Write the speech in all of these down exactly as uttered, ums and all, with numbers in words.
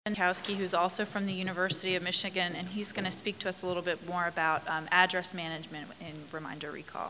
Kowski, who's also from the University of Michigan, and he's going to speak to us a little bit more about um, address management in Reminder Recall.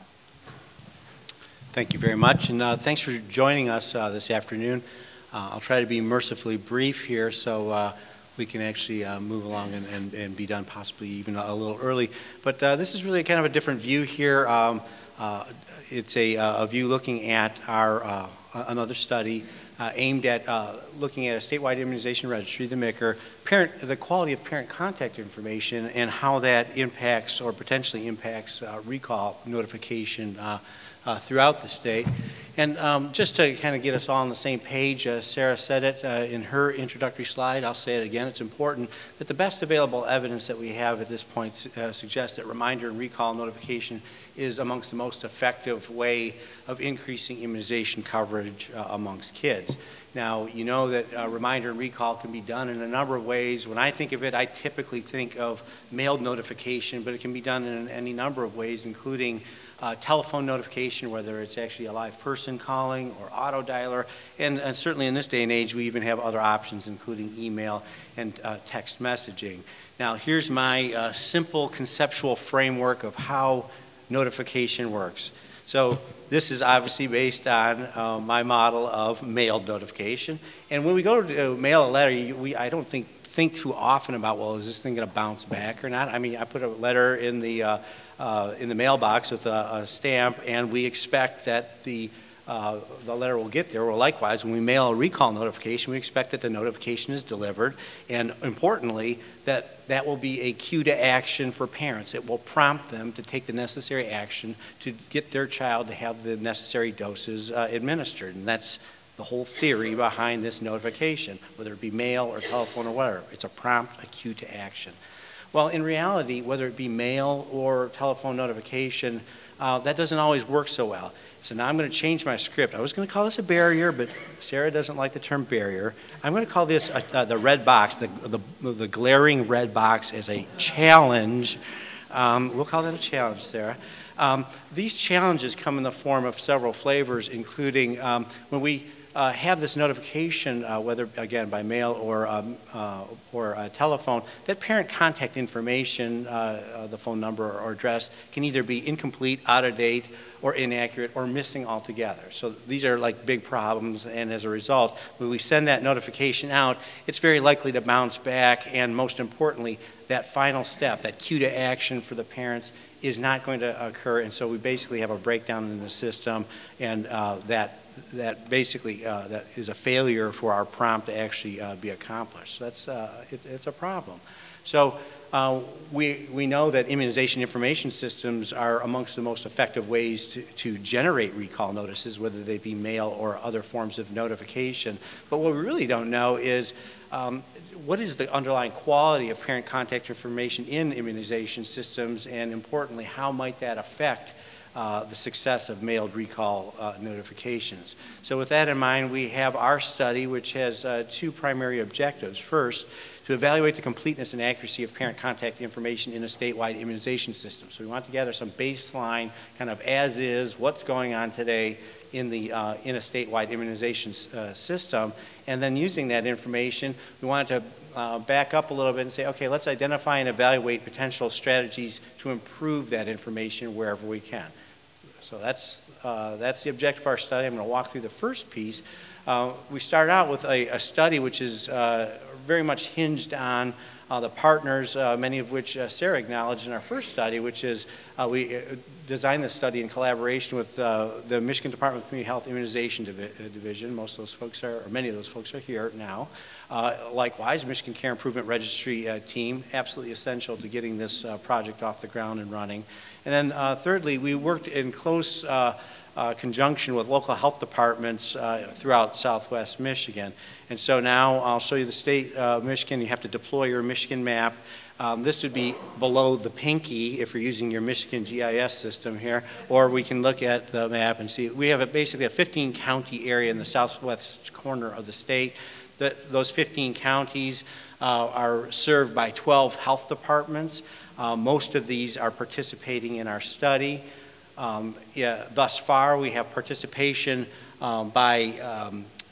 Thank you very much, and uh, thanks for joining us uh, this afternoon. Uh, I'll try to be mercifully brief here so uh, we can actually uh, move along and, and, and be done possibly even a little early. But uh, this is really kind of a different view here. Um, uh, it's a, a view looking at our uh, another study uh, aimed at uh, looking at a statewide immunization registry, the M I C R, parent, the quality of parent contact information and how that impacts or potentially impacts uh, recall notification uh, uh, throughout the state. And um, just to kind of get us all on the same page, uh, Sarah said it uh, in her introductory slide. I'll say it again. It's important that the best available evidence that we have at this point uh, suggests that reminder and recall notification is amongst the most effective way of increasing immunization coverage uh, amongst kids. Now, you know that uh, reminder and recall can be done in a number of ways. When I think of it, I typically think of mailed notification, but it can be done in any number of ways, including Uh, telephone notification, whether it's actually a live person calling or auto dialer, and, and certainly in this day and age we even have other options including email and uh, text messaging. Now here's my uh, simple conceptual framework of how notification works. So this is obviously based on uh, my model of mailed notification, and when we go to mail a letter, you, we, I don't think think too often about, well, is this thing going to bounce back or not? I mean, I put a letter in the uh, uh, in the mailbox with a, a stamp, and we expect that the uh, the letter will get there. Well, likewise, when we mail a recall notification, we expect that the notification is delivered, and importantly, that that will be a cue to action for parents. It will prompt them to take the necessary action to get their child to have the necessary doses uh, administered, and that's the whole theory behind this notification, whether it be mail or telephone or whatever. It's a prompt, a cue to action. Well, in reality, whether it be mail or telephone notification, uh, that doesn't always work so well. So now I'm going to change my script. I was going to call this a barrier, but Sarah doesn't like the term barrier. I'm going to call this a, uh, the red box, the, the, the glaring red box, as a challenge. Um, we'll call that a challenge, Sarah. Um, these challenges come in the form of several flavors, including um, when we Uh, have this notification, uh, whether again by mail or um, uh, or uh, telephone, that parent contact information, uh, uh, the phone number or address, can either be incomplete, out of date, or inaccurate, or missing altogether. So these are like big problems, and as a result, when we send that notification out, it's very likely to bounce back, and most importantly, that final step, that cue to action for the parents, is not going to occur, and so we basically have a breakdown in the system, and uh, that that basically uh, that is a failure for our prompt to actually uh, be accomplished. So that's uh, it, it's a problem. So uh, we we know that immunization information systems are amongst the most effective ways to, to generate recall notices, whether they be mail or other forms of notification. But what we really don't know is um, what is the underlying quality of parent contact information in immunization systems, and importantly, how might that affect Uh, the success of mailed recall uh, notifications. So with that in mind, we have our study, which has uh, two primary objectives. First, to evaluate the completeness and accuracy of parent contact information in a statewide immunization system. So we want to gather some baseline, kind of as is, what's going on today in, the, uh, in a statewide immunization uh, system. And then using that information, we wanted to uh, back up a little bit and say, okay, let's identify and evaluate potential strategies to improve that information wherever we can. So that's, uh, that's the objective of our study. I'm going to walk through the first piece. Uh, we start out with a, a study which is uh, very much hinged on uh, the partners, uh, many of which uh, Sarah acknowledged in our first study, which is uh, we uh, designed this study in collaboration with uh, the Michigan Department of Community Health Immunization Divi Division. Most of those folks are, or many of those folks are here now. Uh, likewise, Michigan Care Improvement Registry uh, team, absolutely essential to getting this uh, project off the ground and running. And then uh, thirdly, we worked in close uh, uh, conjunction with local health departments uh, throughout Southwest Michigan. And so now I'll show you the state of uh, Michigan. You have to deploy your Michigan map. Um, this would be below the pinky if you're using your Michigan G I S system here, or we can look at the map and see. We have a, basically a fifteen county area in the southwest corner of the state. The, those fifteen counties uh, are served by twelve health departments. Uh, most of these are participating in our study. Um, yeah, thus far, we have participation um, by um,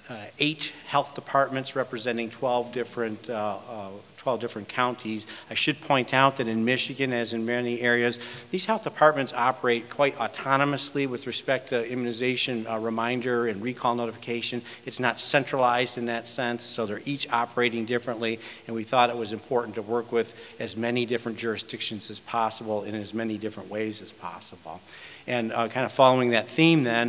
uh, eight health departments representing twelve different, uh, uh, twelve different counties. I should point out that in Michigan, as in many areas, these health departments operate quite autonomously with respect to immunization uh, reminder and recall notification. It's not centralized in that sense, so they're each operating differently, and we thought it was important to work with as many different jurisdictions as possible in as many different ways as possible. And uh, kind of following that theme then,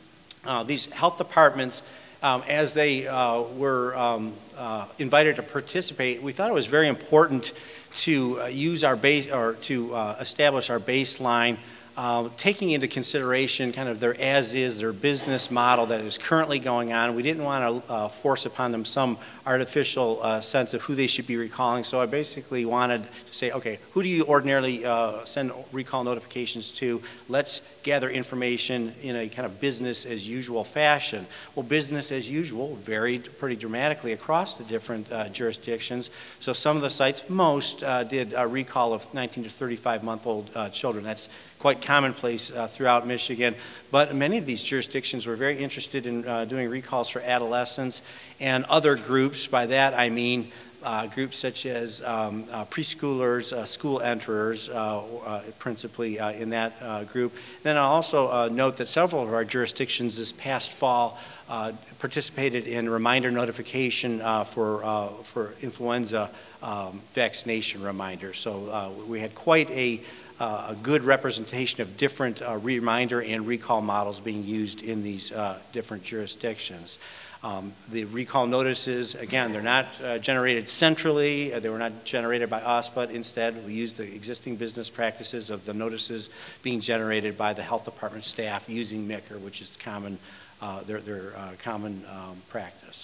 uh, these health departments, Um, as they uh, were um, uh, invited to participate, we thought it was very important to uh, use our base, or to uh, establish our baseline, uh, taking into consideration kind of their as-is, their business model that is currently going on. We didn't want to uh, force upon them some artificial uh, sense of who they should be recalling, so I basically wanted to say, okay, who do you ordinarily uh, send recall notifications to? Let's gather information in a kind of business as usual fashion. Well, business as usual varied pretty dramatically across the different uh, jurisdictions. So some of the sites, most, uh, did a recall of nineteen to thirty-five month old uh, children. That's quite commonplace uh, throughout Michigan. But many of these jurisdictions were very interested in uh, doing recalls for adolescents and other groups. By that I mean Uh, groups such as um, uh, preschoolers, uh, school enterers, uh, uh, principally uh, in that uh, group. Then I'll also uh, note that several of our jurisdictions this past fall uh, participated in reminder notification uh, for, uh, for influenza um, vaccination reminders. So uh, we had quite a, uh, a good representation of different uh, reminder and recall models being used in these uh, different jurisdictions. Um, the recall notices, again, they're not uh, generated centrally, uh, they were not generated by us, but instead we use the existing business practices of the notices being generated by the health department staff using M I C R, which is common, uh, their, their uh, common um, practice.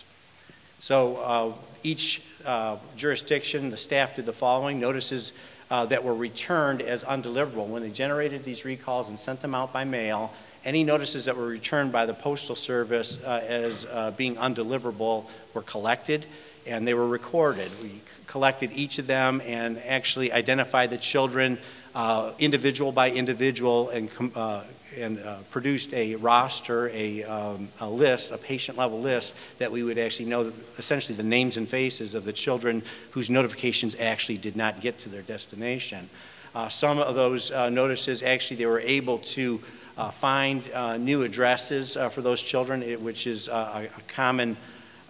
So uh, each uh, jurisdiction, the staff did the following: notices uh, that were returned as undeliverable. When they generated these recalls and sent them out by mail, any notices that were returned by the Postal Service uh, as uh, being undeliverable were collected, and they were recorded. We collected each of them and actually identified the children uh, individual by individual, and, uh, and uh, produced a roster, a, um, a list, a patient-level list that we would actually know essentially the names and faces of the children whose notifications actually did not get to their destination. Uh, some of those uh, notices, actually, they were able to Uh, find uh, new addresses uh, for those children, it, which is uh, a, a common um,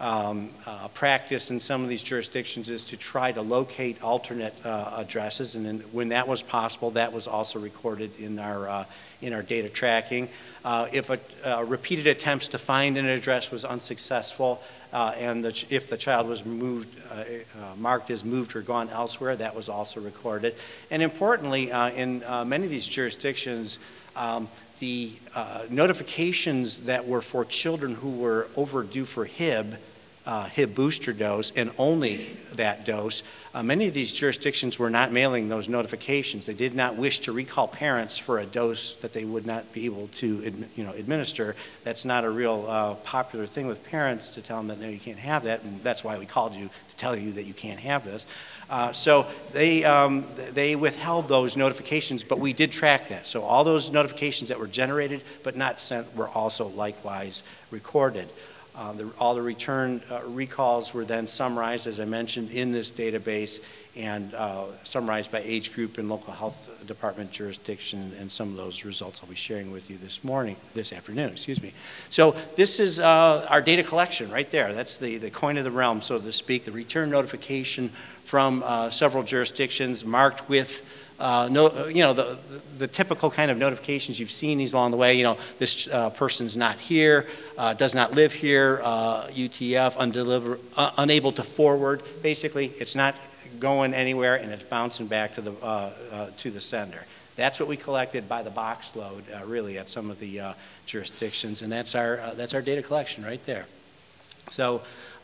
uh, practice in some of these jurisdictions, is to try to locate alternate uh, addresses, and then when that was possible, that was also recorded in our, uh, in our data tracking. Uh, if a, uh, repeated attempts to find an address was unsuccessful, uh, and the ch if the child was moved, uh, uh, marked as moved or gone elsewhere, that was also recorded. And importantly, uh, in uh, many of these jurisdictions, um, the uh, notifications that were for children who were overdue for H I B, uh, H I B booster dose, and only that dose, uh, many of these jurisdictions were not mailing those notifications. They did not wish to recall parents for a dose that they would not be able to you know, administer. That's not a real uh, popular thing with parents, to tell them that, no, you can't have that, and that's why we called you, to tell you that you can't have this. Uh, so they, um, they withheld those notifications, but we did track that. So all those notifications that were generated but not sent were also likewise recorded. Uh, the, all the return uh, recalls were then summarized, as I mentioned, in this database, and uh, summarized by age group and local health department jurisdiction, and some of those results I'll be sharing with you this morning, this afternoon, excuse me. So this is uh, our data collection right there. That's the, the coin of the realm, so to speak, the return notification from uh, several jurisdictions marked with Uh, no, you know, the, the, the typical kind of notifications you've seen these along the way, you know, this uh, person's not here, uh, does not live here, uh, U T F, undeliver, uh, unable to forward. Basically, it's not going anywhere, and it's bouncing back to the, uh, uh, to the sender. That's what we collected by the box load, uh, really, at some of the uh, jurisdictions, and that's our, uh, that's our data collection right there. So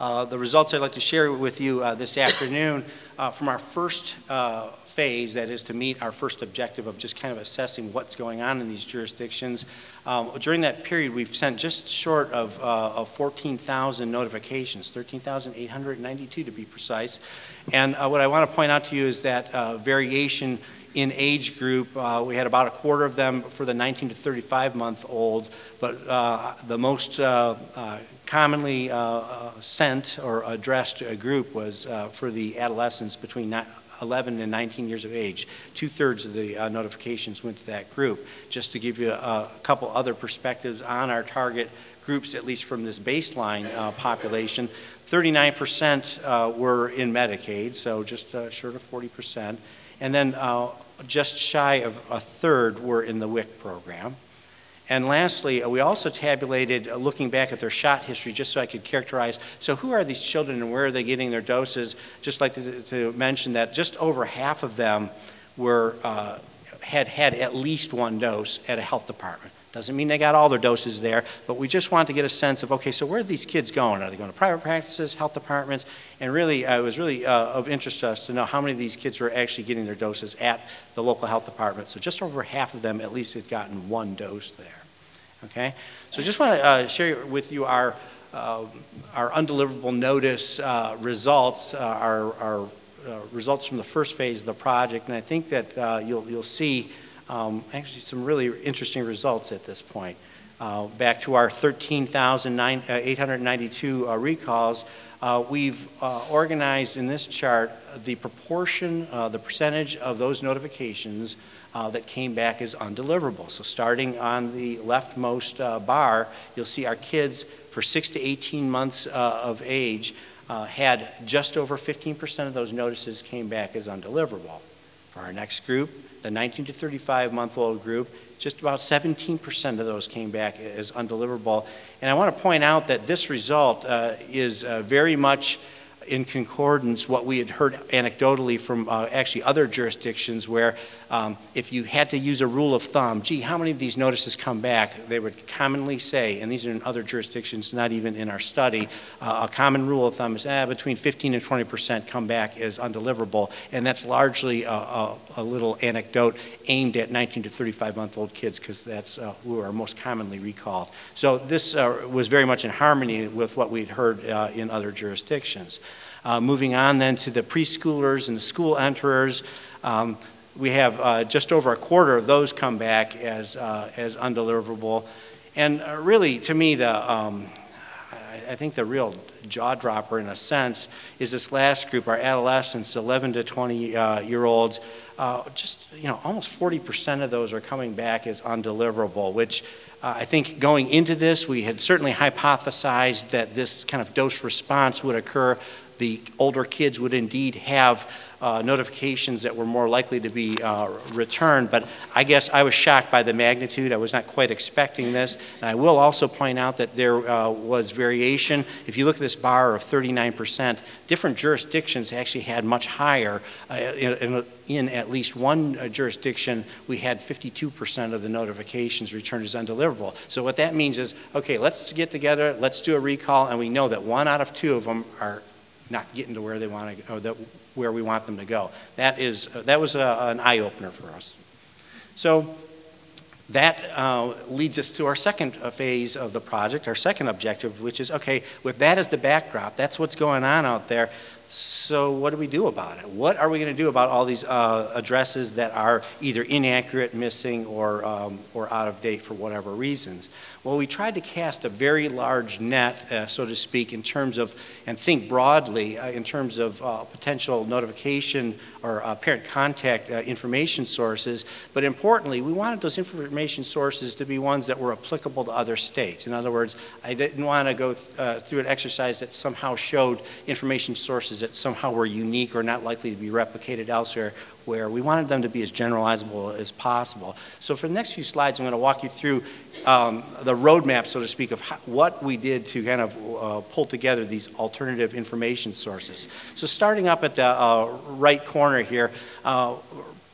Uh, the results I'd like to share with you uh, this afternoon uh, from our first uh, phase, that is to meet our first objective of just kind of assessing what's going on in these jurisdictions. Um, during that period, we've sent just short of, uh, of fourteen thousand notifications, thirteen thousand eight hundred ninety-two to be precise. And uh, what I want to point out to you is that uh, variation in age group, uh, we had about a quarter of them for the nineteen to thirty-five month olds, but uh, the most uh, uh, commonly uh, uh, sent or addressed uh, group was uh, for the adolescents between eleven and nineteen years of age. Two-thirds of the uh, notifications went to that group. Just to give you a, a couple other perspectives on our target groups, at least from this baseline uh, population, thirty-nine percent uh, were in Medicaid, so just uh, short of forty percent. And then uh, just shy of a third were in the W I C program. And lastly, uh, we also tabulated, uh, looking back at their shot history, just so I could characterize, so who are these children and where are they getting their doses? Just like to, to mention that just over half of them were, uh, had had at least one dose at a health department. Doesn't mean they got all their doses there, but we just want to get a sense of, okay, so where are these kids going? Are they going to private practices, health departments? And really, uh, it was really uh, of interest to us to know how many of these kids were actually getting their doses at the local health department. So just over half of them at least had gotten one dose there. Okay? So just want to uh, share with you our, uh, our undeliverable notice uh, results, uh, our, our uh, results from the first phase of the project. And I think that uh, you'll, you'll see Um, actually some really interesting results at this point. Uh, back to our thirteen thousand eight hundred ninety-two uh, recalls, uh, we've uh, organized in this chart the proportion, uh, the percentage of those notifications uh, that came back as undeliverable. So starting on the leftmost uh, bar, you'll see our kids for six to eighteen months uh, of age uh, had just over fifteen percent of those notices came back as undeliverable. For our next group, the nineteen to thirty-five month old group, just about seventeen percent of those came back as undeliverable. And I want to point out that this result uh, is uh, very much in concordance what we had heard anecdotally from uh, actually other jurisdictions where um, if you had to use a rule of thumb, gee, how many of these notices come back, they would commonly say, and these are in other jurisdictions, not even in our study, uh, a common rule of thumb is eh, between fifteen and twenty percent come back as undeliverable, and that's largely a, a, a little anecdote aimed at nineteen to thirty-five month old kids because that's uh, who are most commonly recalled. So this uh, was very much in harmony with what we'd heard uh, in other jurisdictions. Uh, moving on then to the preschoolers and the school enterers, um, we have uh, just over a quarter of those come back as, uh, as undeliverable. And uh, really, to me, the, um, I, I think the real jaw dropper in a sense is this last group, our adolescents, eleven to twenty uh, year olds. Uh, just, you know, almost forty percent of those are coming back as undeliverable, which uh, I think going into this, we had certainly hypothesized that this kind of dose response would occur. The older kids would indeed have uh, notifications that were more likely to be uh, returned, but I guess I was shocked by the magnitude. I was not quite expecting this. And I will also point out that there uh, was variation. If you look at this bar of thirty-nine percent, different jurisdictions actually had much higher. Uh, in, in at least one uh, jurisdiction, we had fifty-two percent of the notifications returned as undeliverable. So what that means is, okay, let's get together, let's do a recall, and we know that one out of two of them are not getting to where they want to, or that, where we want them to go. That is, uh, that was a, an eye-opener for us. So that uh, leads us to our second uh, phase of the project, our second objective, which is, okay, with that as the backdrop, that's what's going on out there. So what do we do about it? What are we going to do about all these uh, addresses that are either inaccurate, missing, or, um, or out of date for whatever reasons? Well, we tried to cast a very large net, uh, so to speak, in terms of, and think broadly uh, in terms of uh, potential notification or uh, parent contact uh, information sources. But importantly, we wanted those information sources to be ones that were applicable to other states. In other words, I didn't want to go th uh, through an exercise that somehow showed information sources that somehow were unique or not likely to be replicated elsewhere, where we wanted them to be as generalizable as possible. So for the next few slides, I'm going to walk you through um, the roadmap, so to speak, of how, what we did to kind of uh, pull together these alternative information sources. So starting up at the uh, right corner here, uh,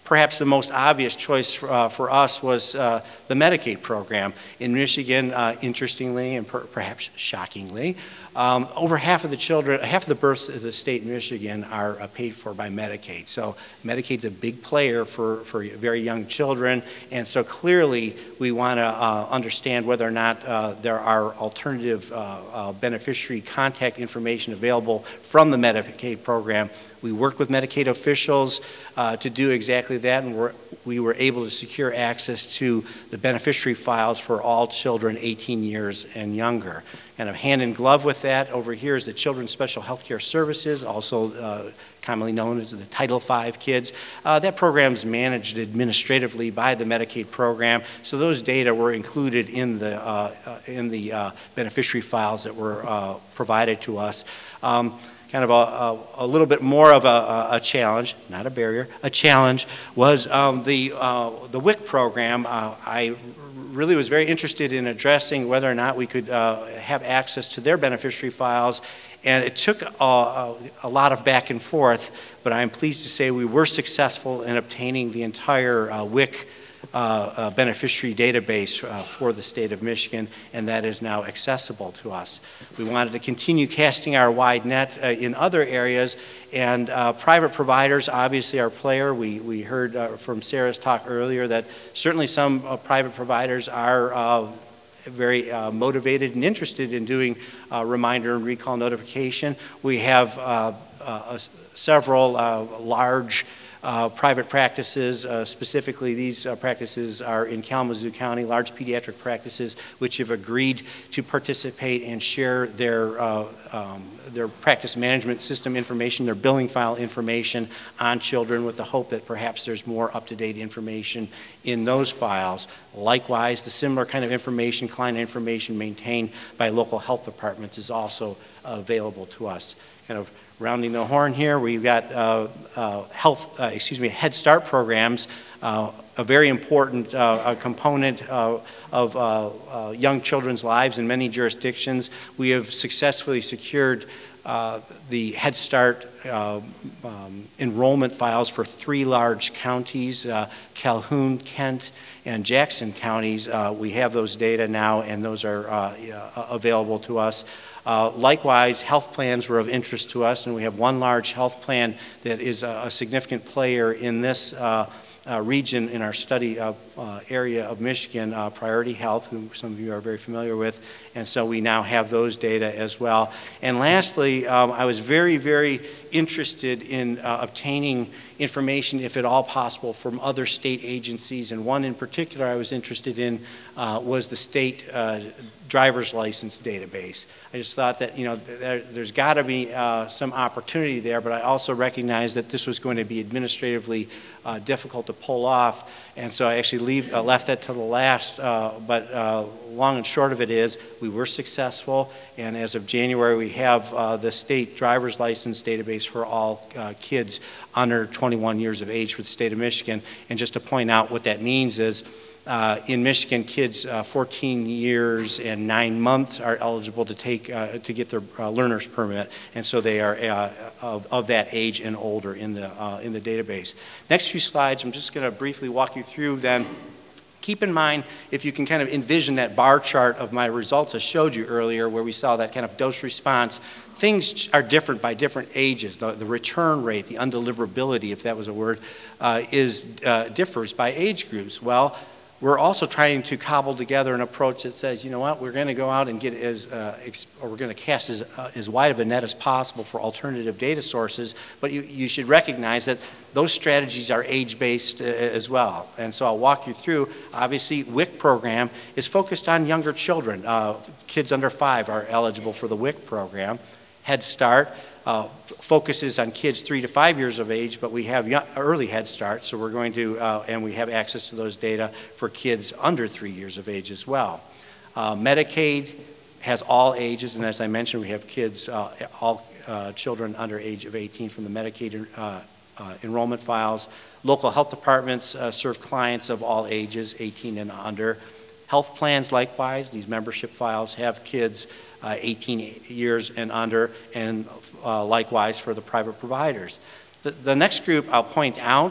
perhaps the most obvious choice uh, for us was uh, the Medicaid program. In Michigan, uh, interestingly and per perhaps shockingly, um, over half of the children, half of the births in the state of Michigan are uh, paid for by Medicaid. So Medicaid's a big player for, for very young children, and so clearly we want to uh, understand whether or not uh, there are alternative uh, uh, beneficiary contact information available from the Medicaid program. We worked with Medicaid officials uh, to do exactly that, and we're, we were able to secure access to the beneficiary files for all children eighteen years and younger. Kind of hand in glove with that, over here is the Children's Special Health Care Services, also uh, commonly known as the Title five kids. Uh, that program is managed administratively by the Medicaid program, so those data were included in the, uh, uh, in the uh, beneficiary files that were uh, provided to us. Um, kind of a, a, a little bit more of a, a challenge, not a barrier, a challenge, was um, the, uh, the W I C program. Uh, I really was very interested in addressing whether or not we could uh, have access to their beneficiary files, and it took a, a, a lot of back and forth, but I'm pleased to say we were successful in obtaining the entire uh, W I C Uh, uh, beneficiary database uh, for the state of Michigan, and that is now accessible to us. We wanted to continue casting our wide net uh, in other areas, and uh, private providers obviously are a player. We, we heard uh, from Sarah's talk earlier that certainly some uh, private providers are uh, very uh, motivated and interested in doing uh, reminder and recall notification. We have uh, uh, several uh, large Uh, private practices, uh, specifically these uh, practices are in Kalamazoo County, large pediatric practices, which have agreed to participate and share their, uh, um, their practice management system information, their billing file information on children, with the hope that perhaps there's more up-to-date information in those files. Likewise, the similar kind of information, client information maintained by local health departments is also uh, available to us. Kind of rounding the horn here, we've got uh, uh, health, uh, excuse me, Head Start programs, uh, a very important uh, a component uh, of uh, uh, young children's lives in many jurisdictions. We have successfully secured uh, the Head Start uh, um, enrollment files for three large counties, uh, Calhoun, Kent, and Jackson counties. Uh, we have those data now, and those are uh, available to us. Uh, likewise, health plans were of interest to us, and we have one large health plan that is a, a significant player in this uh, uh, region in our study of, uh, area of Michigan, uh, Priority Health, who some of you are very familiar with, and so we now have those data as well. And lastly, um, I was very, very interested in uh, obtaining information, if at all possible, from other state agencies, and one in particular I was interested in uh, was the state uh, driver's license database. I just thought that, you know, there, there's got to be uh, some opportunity there, but I also recognized that this was going to be administratively uh, difficult to pull off, and so I actually leave, uh, left that to the last, uh, but uh, long and short of it is we were successful, and as of January we have uh, the state driver's license database for all uh, kids under twenty-one years of age for the state of Michigan. And just to point out what that means is Uh, in Michigan, kids uh, fourteen years and nine months are eligible to take uh, to get their uh, learner's permit, and so they are uh, of, of that age and older in the uh, in the database. Next few slides, I'm just going to briefly walk you through. Then, keep in mind, if you can kind of envision that bar chart of my results I showed you earlier, where we saw that kind of dose response. Things are different by different ages. The, the return rate, the undeliverability, if that was a word, uh, is uh, differs by age groups. Well, we're also trying to cobble together an approach that says, you know what, we're going to go out and get as, uh, ex or we're going to cast as, uh, as wide of a net as possible for alternative data sources, but you, you should recognize that those strategies are age-based uh, as well. And so I'll walk you through. Obviously, W I C program is focused on younger children. Uh, kids under five are eligible for the W I C program. Head Start uh, focuses on kids three to five years of age, but we have young, early Head Start, so we're going to, uh, and we have access to those data for kids under three years of age as well. Uh, Medicaid has all ages, and as I mentioned, we have kids, uh, all uh, children under age of eighteen from the Medicaid uh, uh, enrollment files. Local health departments uh, serve clients of all ages, eighteen and under. Health plans, likewise, these membership files have kids uh, eighteen years and under, and uh, likewise for the private providers. The, the next group I'll point out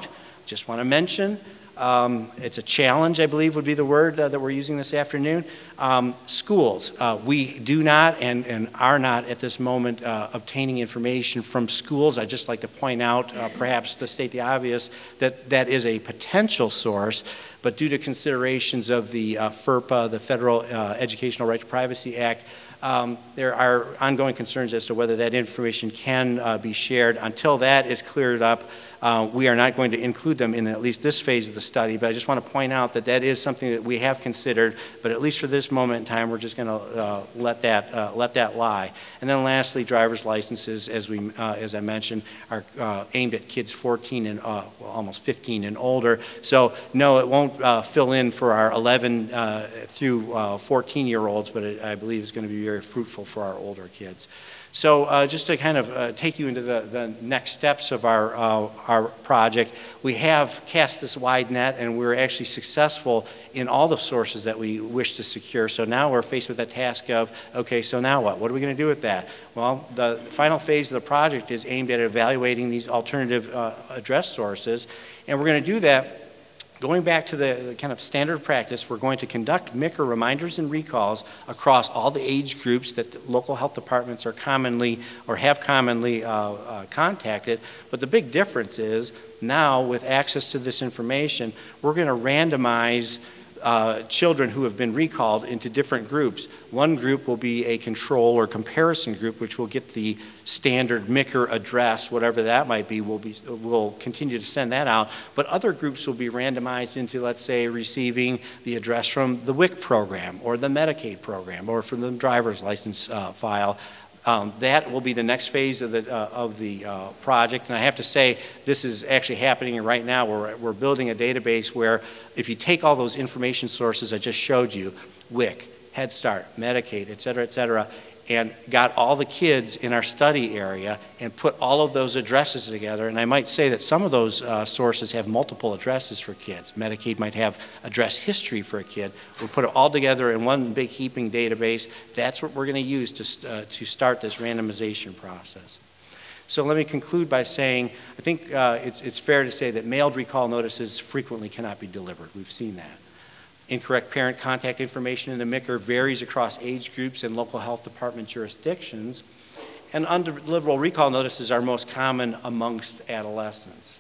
just want to mention, um, it's a challenge, I believe would be the word uh, that we're using this afternoon. Um, schools, uh, we do not and, and are not at this moment uh, obtaining information from schools. I'd just like to point out, uh, perhaps to state the obvious, that that is a potential source, but due to considerations of the uh, FERPA, the Federal uh, Educational Right to Privacy Act, Um, there are ongoing concerns as to whether that information can uh, be shared. Until that is cleared up, uh, we are not going to include them in at least this phase of the study, but I just want to point out that that is something that we have considered, but at least for this moment in time, we're just going to uh, let that uh, let that lie. And then lastly, driver's licenses, as we uh, as I mentioned, are uh, aimed at kids fourteen and uh, well, almost fifteen and older. So no, it won't uh, fill in for our eleven uh, through fourteen year olds, but it, I believe it's going to be very fruitful for our older kids. So uh, just to kind of uh, take you into the, the next steps of our, uh, our project, we have cast this wide net and we're actually successful in all the sources that we wish to secure. So now we're faced with that task of, okay, so now what? What are we going to do with that? Well, the final phase of the project is aimed at evaluating these alternative uh, address sources, and we're going to do that going back to the kind of standard practice. We're going to conduct M I C R reminders and recalls across all the age groups that the local health departments are commonly or have commonly uh, uh, contacted. But the big difference is now with access to this information, we're going to randomize Uh, children who have been recalled into different groups. One group will be a control or comparison group, which will get the standard M I C R address, whatever that might be. We'll, be, we'll continue to send that out. But other groups will be randomized into, let's say, receiving the address from the W I C program or the Medicaid program or from the driver's license uh, file. Um, that will be the next phase of the, uh, of the uh, project. And I have to say, this is actually happening right now. We're, we're building a database where if you take all those information sources I just showed you, W I C, Head Start, Medicaid, et cetera, et cetera, and got all the kids in our study area and put all of those addresses together. And I might say that some of those uh, sources have multiple addresses for kids. Medicaid might have address history for a kid. We'll put it all together in one big heaping database. That's what we're going to use to, uh, to start this randomization process. So let me conclude by saying I think uh, it's, it's fair to say that mailed recall notices frequently cannot be delivered. We've seen that. Incorrect parent contact information in the M I C R varies across age groups and local health department jurisdictions, and undeliverable recall notices are most common amongst adolescents.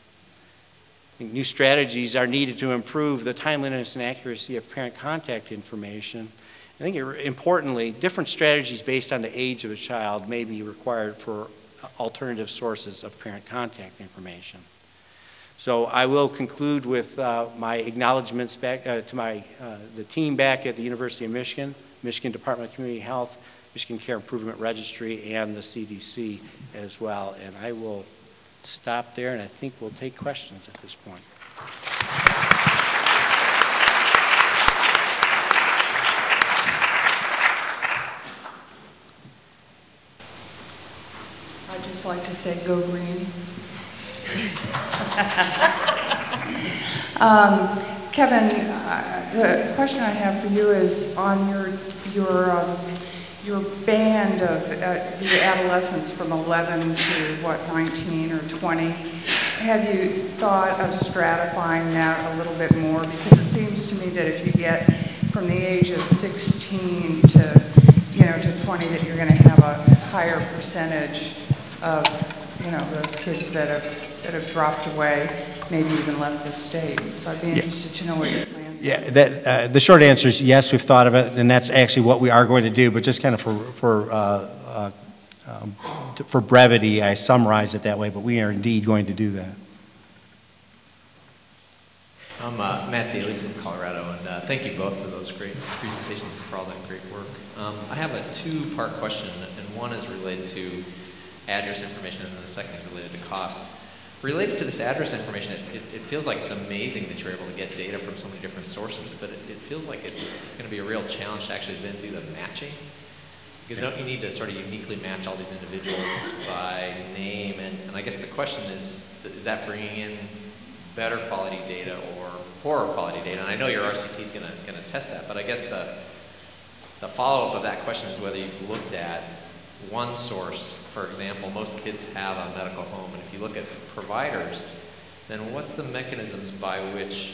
I think new strategies are needed to improve the timeliness and accuracy of parent contact information. I think importantly, different strategies based on the age of a child may be required for alternative sources of parent contact information. So I will conclude with uh, my acknowledgments back uh, to my, uh, the team back at the University of Michigan, Michigan Department of Community Health, Michigan Care Improvement Registry, and the C D C as well. And I will stop there, and I think we'll take questions at this point. I'd just like to say go green. um, Kevin, uh, the question I have for you is on your your um, your band of uh, the adolescents from eleven to what nineteen or twenty. Have you thought of stratifying that a little bit more? Because it seems to me that if you get from the age of sixteen to you know to twenty, that you're going to have a higher percentage of you know those kids that have that have dropped away, maybe even left the state. So I'd be interested yeah. to know what your plans are. Yeah, that, uh, the short answer is yes, we've thought of it, and that's actually what we are going to do. But just kind of for for uh, uh, um, to, for brevity, I summarize it that way. But we are indeed going to do that. I'm uh, Matt Daly from Colorado, and uh, thank you both for those great presentations and for all that great work. Um, I have a two-part question, and one is related to address information, and then the second is related to cost. Related to this address information, it, it, it feels like it's amazing that you're able to get data from so many different sources, but it, it feels like it, it's going to be a real challenge to actually then do the matching. Because don't you need to sort of uniquely match all these individuals by name? And, and I guess the question is, is that bringing in better quality data or poorer quality data? And I know your R C T is going to going to test that, but I guess the the follow-up of that question is whether you've looked at one source. For example, most kids have a medical home, and if you look at providers, then what's the mechanisms by which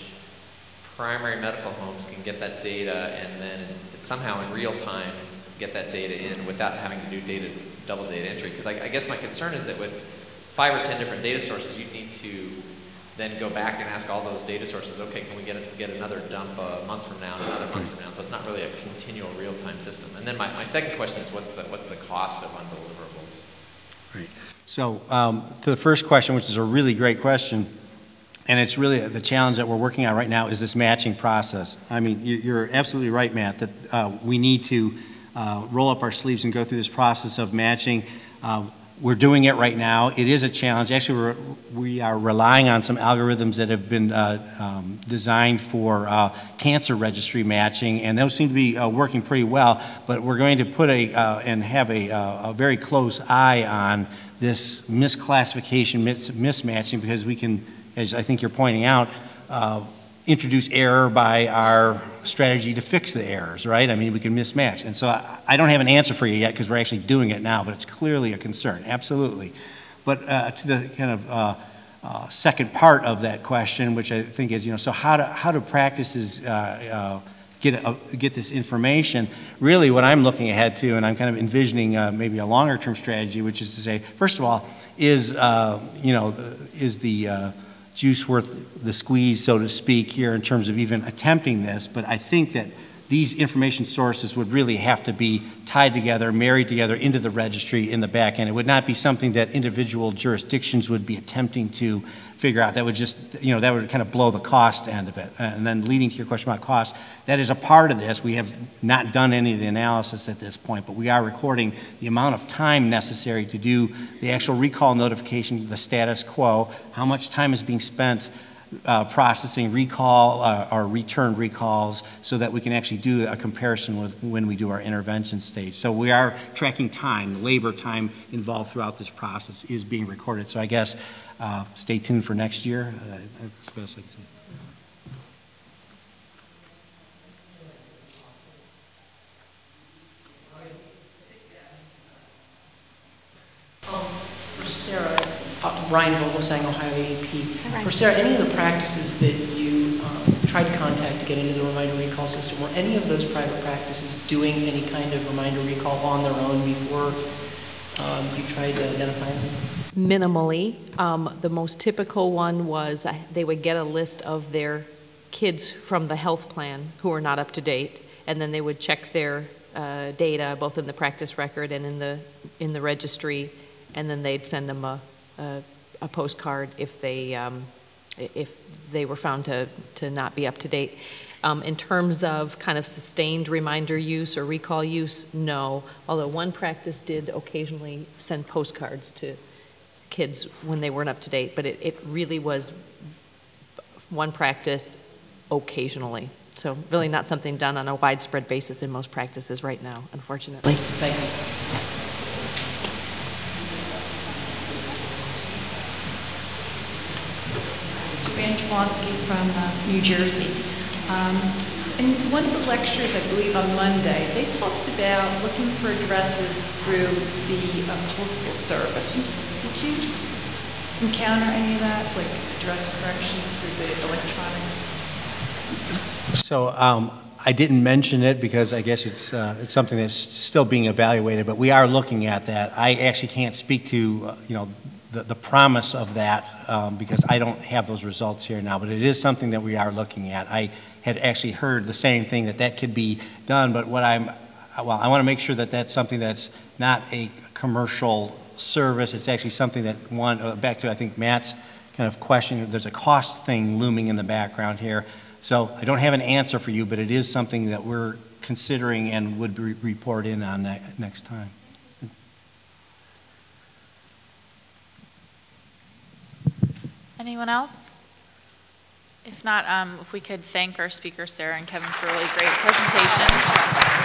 primary medical homes can get that data and then somehow in real time get that data in without having to do data double data entry? Because I, I guess my concern is that with five or ten different data sources, you need to then go back and ask all those data sources, okay, can we get, a, get another dump a month from now and another month from now? So it's not really a continual real-time system. And then my, my second question is, what's the, what's the cost of undeliverables? Right. So um, to the first question, which is a really great question, and it's really the challenge that we're working on right now is this matching process. I mean, you're absolutely right, Matt, that uh, we need to uh, roll up our sleeves and go through this process of matching. Uh, We're doing it right now. It is a challenge. Actually, we're, we are relying on some algorithms that have been uh, um, designed for uh, cancer registry matching, and those seem to be uh, working pretty well. But we're going to put a uh, and have a, uh, a very close eye on this misclassification, mis mismatching, because we can, as I think you're pointing out, uh, introduce error by our strategy to fix the errors, right? I mean, we can mismatch. And so I, I don't have an answer for you yet because we're actually doing it now, but it's clearly a concern, absolutely. But uh, to the kind of uh, uh, second part of that question, which I think is, you know, so how do, how do practices uh, uh, get, uh, get this information? Really what I'm looking ahead to, and I'm kind of envisioning uh, maybe a longer term strategy, which is to say, first of all, is, uh, you know, is the, uh, juice worth the squeeze, so to speak, here in terms of even attempting this, but I think that these information sources would really have to be tied together, married together into the registry in the back end. It would not be something that individual jurisdictions would be attempting to figure out. That would just, you know, that would kind of blow the cost end of it. And then leading to your question about cost, that is a part of this. We have not done any of the analysis at this point, but we are recording the amount of time necessary to do the actual recall notification, the status quo, how much time is being spent Uh, processing recall uh, or return recalls so that we can actually do a comparison with when we do our intervention stage. So we are tracking time, labor time involved throughout this process is being recorded. So I guess uh, stay tuned for next year. Uh, that's the best I can say. Um, for Sarah, uh, Ryan Vogelsang, Ohio A P. Hi, For Sarah, any of the practices that you um, tried to contact to get into the reminder recall system, were any of those private practices doing any kind of reminder recall on their own before um, you tried to identify them? Minimally. Um, the most typical one was uh, they would get a list of their kids from the health plan who are not up to date, and then they would check their uh, data both in the practice record and in the in the registry, and then they'd send them a, a, a postcard if they um, if they were found to to not be up to date. Um, in terms of kind of sustained reminder use or recall use, no. Although one practice did occasionally send postcards to kids when they weren't up to date, but it, it really was one practice occasionally. So really not something done on a widespread basis in most practices right now, unfortunately. Thanks. Joanne Chlonsky from uh, New Jersey. Um, in one of the lectures, I believe on Monday, they talked about looking for addresses through the uh, Postal Service. Did you encounter any of that, like address corrections through the electronic? So um, I didn't mention it because I guess it's, uh, it's something that's still being evaluated, but we are looking at that. I actually can't speak to, uh, you know, the, the promise of that um, because I don't have those results here now, but it is something that we are looking at. I had actually heard the same thing, that that could be done, but what I'm, well, I want to make sure that that's something that's not a commercial service. It's actually something that, one, uh, back to I think Matt's kind of question, there's a cost thing looming in the background here. So I don't have an answer for you, but it is something that we're considering and would re report in on that next time. Anyone else? If not, um, if we could thank our speakers, Sarah and Kevin, for really great presentations.